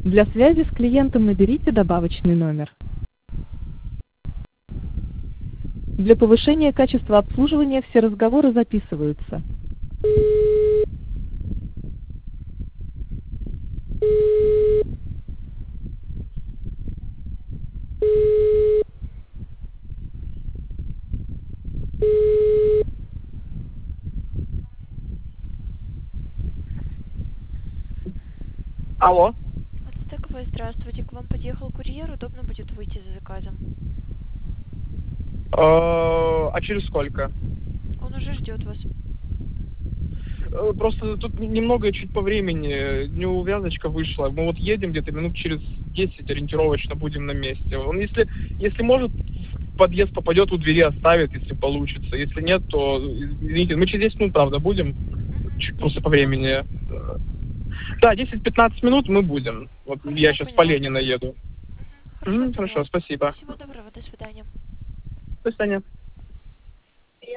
Для связи с клиентом наберите добавочный номер. Для повышения качества обслуживания все разговоры записываются. Алло. Ацтековая, здравствуйте. К вам подъехал курьер, удобно будет выйти за заказом. А через сколько? Он уже ждет вас. Просто тут немного чуть по времени, неувязочка вышла. Мы вот едем где-то минут через 10 ориентировочно будем на месте. Он если может, в подъезд попадет, у двери оставит, если получится. Если нет, то, извините, мы через 10 минут, правда, будем. Чуть просто по времени. Да, 10-15 минут мы будем. Вот Хорошо, я сейчас по Ленина еду. Хорошо, Хорошо, спасибо. Всего доброго, до свидания. До свидания.